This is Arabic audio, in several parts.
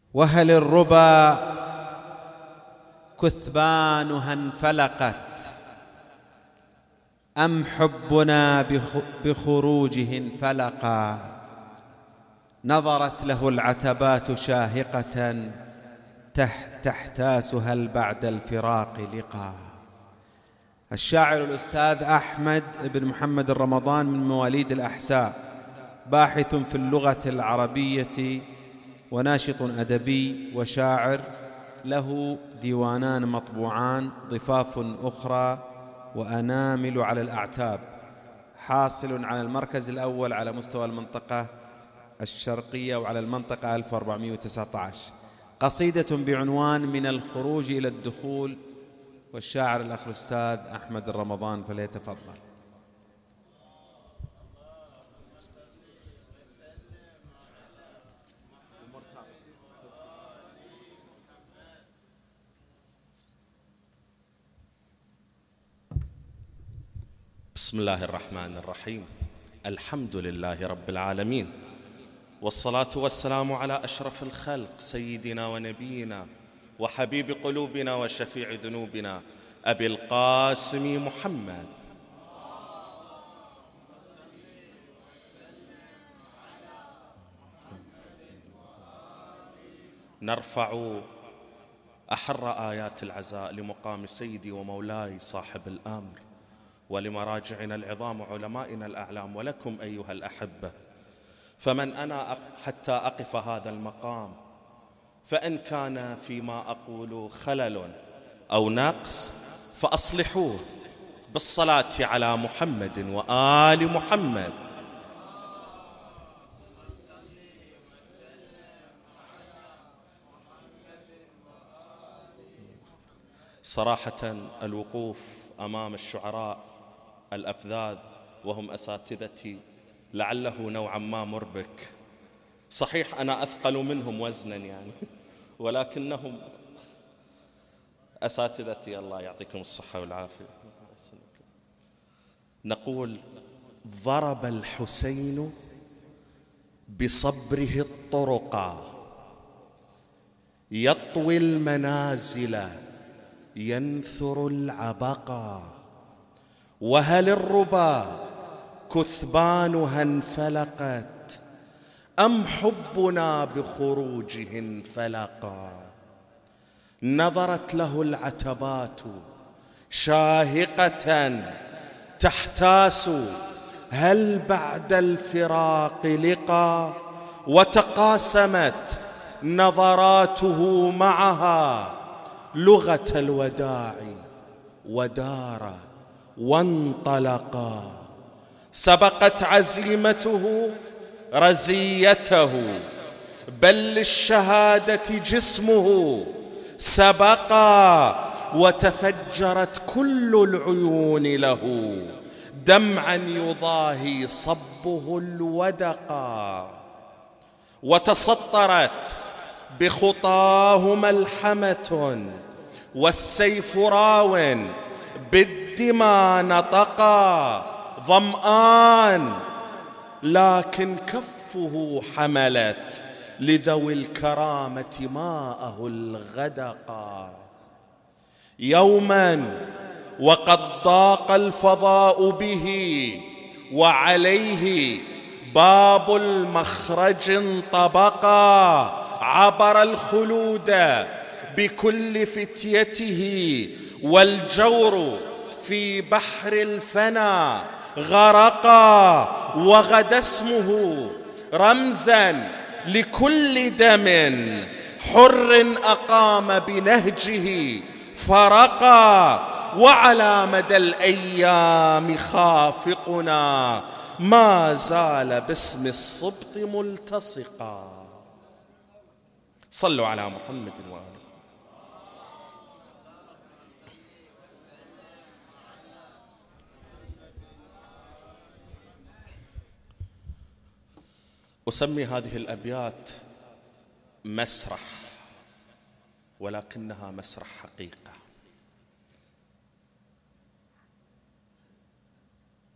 وهل الربا كثبانها انفلقت أم حبنا بخروجه انفلقا؟ نظرت له العتبات شاهقة تحتاس هل بعد الفراق لقا. الشاعر الأستاذ أحمد بن محمد الرمضان من مواليد الأحساء، باحث في اللغة العربية وناشط أدبي وشاعر، له ديوانان مطبوعان: ضفاف أخرى وأنامل على الأعتاب، حاصل على المركز الأول على مستوى المنطقة الشرقية وعلى المنطقة 1419. قصيدة بعنوان من الخروج إلى الدخول، والشاعر الأخ الأستاذ أحمد الرمضان فليتفضل. بسم الله الرحمن الرحيم. الحمد لله رب العالمين، والصلاة والسلام على أشرف الخلق سيدنا ونبينا وحبيب قلوبنا وشفيع ذنوبنا أبي القاسم محمد. نرفع أحر آيات العزاء لمقام سيدي ومولاي صاحب الأمر، ولمراجعنا العظام علمائنا الأعلام، ولكم أيها الأحبة. فمن أنا حتى أقف هذا المقام؟ فإن كان فيما أقول خلل أو نقص فأصلحوه بالصلاة على محمد وآل محمد. صراحة الوقوف أمام الشعراء الأفذاذ وهم أساتذتي لعله نوعا ما مربك. صحيح أنا أثقل منهم وزنا يعني، ولكنهم أساتذتي، الله يعطيكم الصحة والعافية. نقول: ضرب الحسين بصبره الطرقا، يطوي المنازل ينثر العبقا، وهل الربا كثبانها انفلقت أم حبنا بخروجه انفلقا؟ نظرت له العتبات شاهقة تحتاس هل بعد الفراق لقا، وتقاسمت نظراته معها لغة الوداع ودار وانطلقا. سبقت عزيمته رزيته، بل للشهادة جسمه سبقا، وتفجرت كل العيون له دمعا يضاهي صبه الودقا، وتسطرت بخطاه ملحمة والسيف راو بالدماء نطقا. ظمآن لكن كفه حملت لذوي الكرامة ماءه الغدقا. يوما وقد ضاق الفضاء به وعليه باب المخرج انطبقا، عبر الخلود بكل فتيته والجور في بحر الفنا غرقا، وغدا اسمه رمزا لكل دم حر أقام بنهجه فرقا. وعلى مدى الأيام خافقنا ما زال باسم الصبط ملتصقا. صلوا على محمد وآله. أسمي هذه الأبيات مسرح، ولكنها مسرح حقيقة.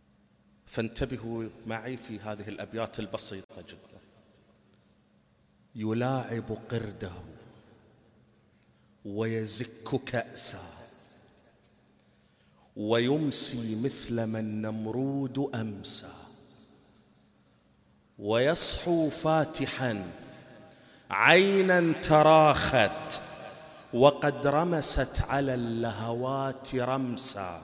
فانتبهوا معي في هذه الأبيات البسيطة جدا. يلاعب قرده ويزك كأسا، ويمسي مثل ما النمرود أمسى، ويصحو فاتحا عينا تراخت وقد رمست على اللهوات رمسا،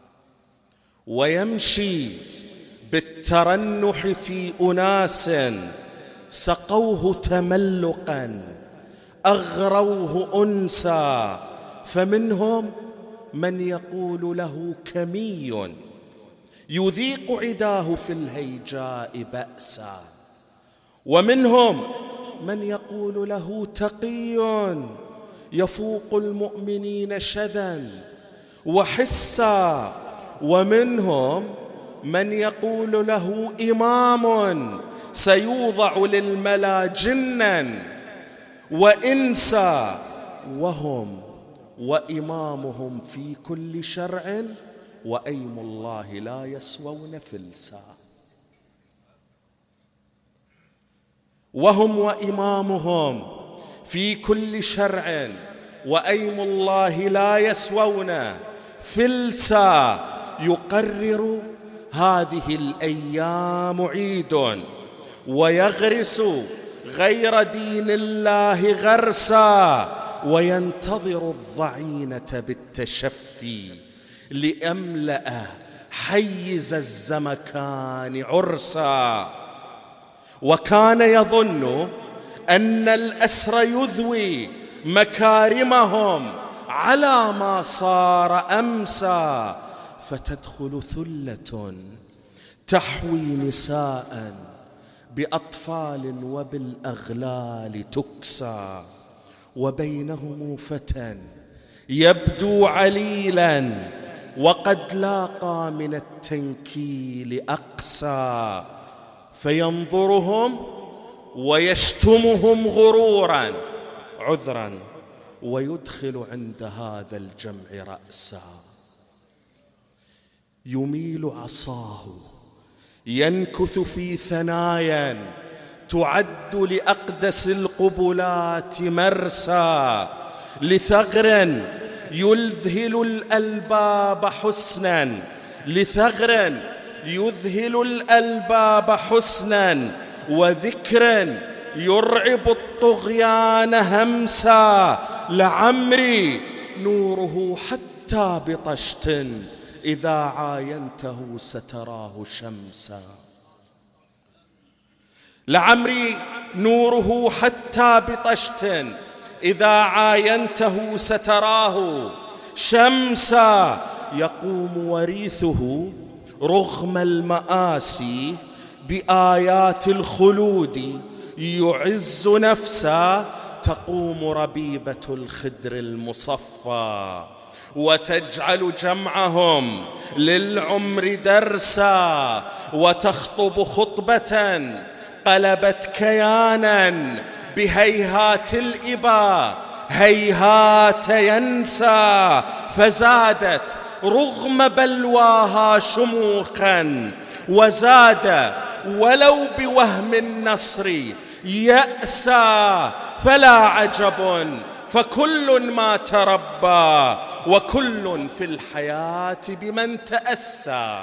ويمشي بالترنح في أناس سقوه تملقا أغروه أنسا، فمنهم من يقول له كمي يذيق عداه في الهيجاء بأسا، ومنهم من يقول له تقي يفوق المؤمنين شذا وحسا، ومنهم من يقول له إمام سيوضع للملا جنا وإنسا، وهم وإمامهم في كل شرع وأيم الله لا يسوون فلسا. وهم وإمامهم في كل شرع وأيم الله لا يسوون فلسا، يقرر هذه الأيام عيد ويغرس غير دين الله غرسا، وينتظر الضعينة بالتشفي لأملأ حيز الزمكان عرسا، وكان يظن أن الأسر يذوي مكارمهم على ما صار أمسا، فتدخل ثلة تحوي نساء بأطفال وبالأغلال تكسى، وبينهم فتى يبدو عليلا وقد لاقى من التنكيل أقسى، فينظرهم ويشتمهم غرورا عذرا ويدخل عند هذا الجمع رأسا، يميل عصاه ينكث في ثنايا تعد لأقدس القبلات مرسى، لثغر يذهل الألباب حسنا، لثغر يذهل الألباب حسنا، وذكر يرعب الطغيان همسا، لعمري نوره حتى بطشت إذا عاينته ستراه شمسا، لعمري نوره حتى بطشت إذا عاينته ستراه شمسا، يقوم وريثه رغم المآسي بآيات الخلود يعز نفسا، تقوم ربيبة الخدر المصفى وتجعل جمعهم للعمر درسا، وتخطب خطبة قلبت كيانا بهيهات الإبا هيهات ينسى، فزادت رغم بلواها شموخا، وزاد ولو بوهم النصر يأسى، فلا عجب فكل ما تربى وكل في الحياة بمن تأسى.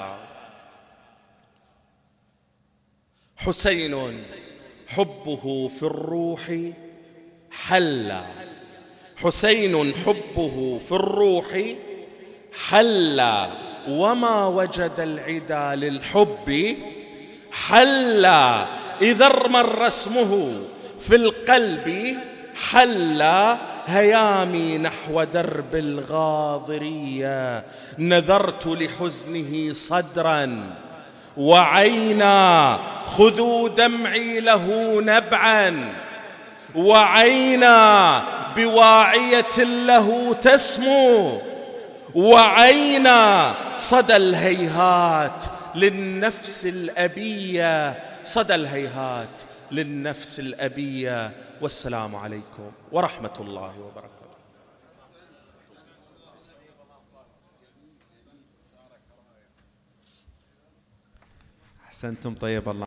حسين حبه في الروح حلا، حسين حبه في الروح حلا، وما وجد العدا للحب حلا، إذا ارمر اسمه في القلب حلا، هيامي نحو درب الغاضرية نذرت لحزنه صدرا وعينا، خذوا دمعي له نبعا، وعينا بواعية له تسمو، وعينا صدى الهيهات للنفس الأبية، صدى الهيهات للنفس الأبية. والسلام عليكم ورحمة الله وبركاته. أحسنتم، طيب الله.